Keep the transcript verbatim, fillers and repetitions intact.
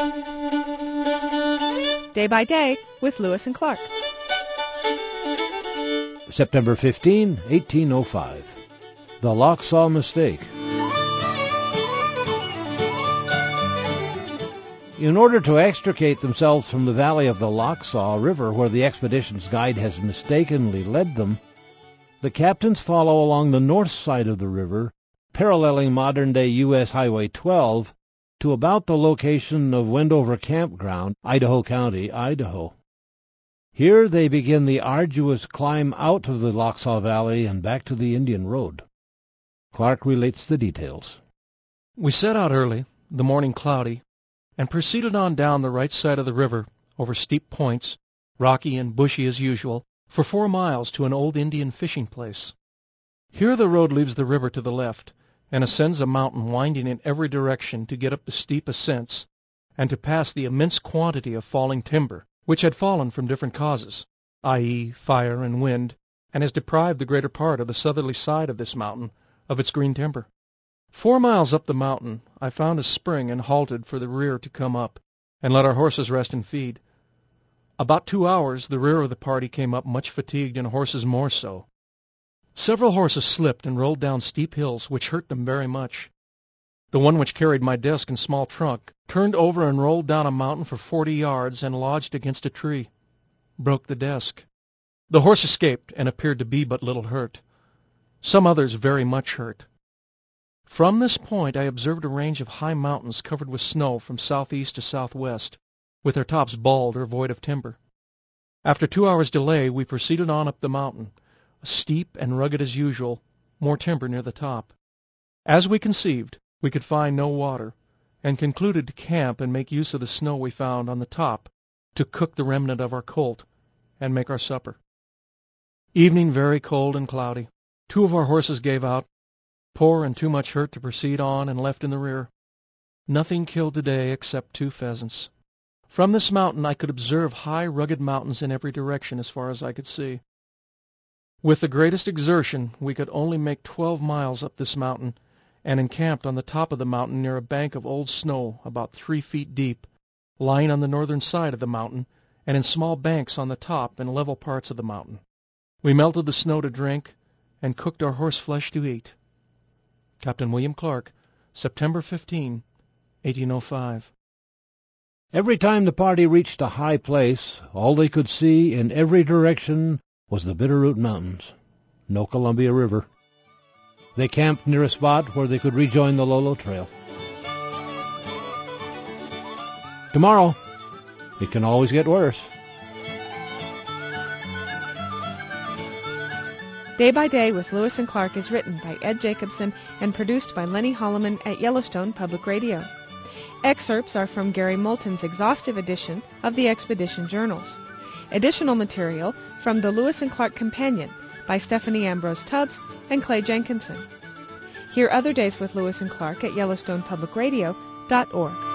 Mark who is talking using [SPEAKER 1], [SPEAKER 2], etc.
[SPEAKER 1] Day by Day with Lewis and Clark.
[SPEAKER 2] September fifteenth, eighteen oh five. The Lochsaw Mistake. In order to extricate themselves from the valley of the Lochsaw River, where the expedition's guide has mistakenly led them, the captains follow along the north side of the river, paralleling modern-day U S Highway twelve, to about the location of Wendover Campground, Idaho County, Idaho. Here they begin the arduous climb out of the Lochsaw Valley and back to the Indian Road. Clark relates the details.
[SPEAKER 3] We set out early, the morning cloudy, and proceeded on down the right side of the river, over steep points, rocky and bushy as usual, for four miles to an old Indian fishing place. Here the road leaves the river to the left, and ascends a mountain winding in every direction to get up the steep ascents, and to pass the immense quantity of falling timber, which had fallen from different causes, that is fire and wind, and has deprived the greater part of the southerly side of this mountain of its green timber. Four miles up the mountain I found a spring and halted for the rear to come up, and let our horses rest and feed. About two hours the rear of the party came up much fatigued, and horses more so. Several horses slipped and rolled down steep hills, which hurt them very much. The one which carried my desk and small trunk turned over and rolled down a mountain for forty yards and lodged against a tree. Broke the desk. The horse escaped and appeared to be but little hurt. Some others very much hurt. From this point I observed a range of high mountains covered with snow from southeast to southwest, with their tops bald or void of timber. After two hours' delay we proceeded on up the mountain, steep and rugged as usual, more timber near the top. As we conceived, we could find no water, and concluded to camp and make use of the snow we found on the top to cook the remnant of our colt and make our supper. Evening very cold and cloudy. Two of our horses gave out, poor and too much hurt to proceed on, and left in the rear. Nothing killed today except two pheasants. From this mountain I could observe high rugged mountains in every direction as far as I could see. With the greatest exertion we could only make twelve miles up this mountain, and encamped on the top of the mountain near a bank of old snow about three feet deep, lying on the northern side of the mountain, and in small banks on the top and level parts of the mountain. We melted the snow to drink, and cooked our horse flesh to eat. Captain William Clark, September fifteenth, eighteen oh five.
[SPEAKER 2] Every time the party reached a high place, all they could see in every direction was the Bitterroot Mountains, no Columbia River. They camped near a spot where they could rejoin the Lolo Trail. Tomorrow, it can always get worse.
[SPEAKER 1] Day by Day with Lewis and Clark is written by Ed Jacobson and produced by Lenny Holloman at Yellowstone Public Radio. Excerpts are from Gary Moulton's exhaustive edition of the Expedition Journals. Additional material from the Lewis and Clark Companion by Stephanie Ambrose Tubbs and Clay Jenkinson. Hear other days with Lewis and Clark at Yellowstone Public Radio dot org.